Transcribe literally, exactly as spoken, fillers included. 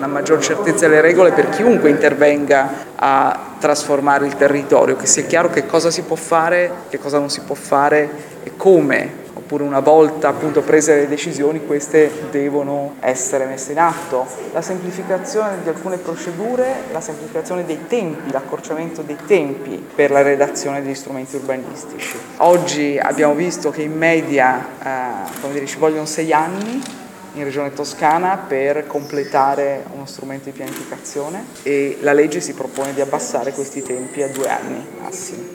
una maggior certezza delle regole per chiunque intervenga a trasformare il territorio, che sia chiaro che cosa si può fare, che cosa non si può fare e come. Oppure una volta appunto prese le decisioni, queste devono essere messe in atto. La semplificazione di alcune procedure, la semplificazione dei tempi, l'accorciamento dei tempi per la redazione degli strumenti urbanistici. Oggi abbiamo visto che in media eh, come dire, ci vogliono sei anni in Regione Toscana per completare uno strumento di pianificazione e la legge si propone di abbassare questi tempi a due anni massimo.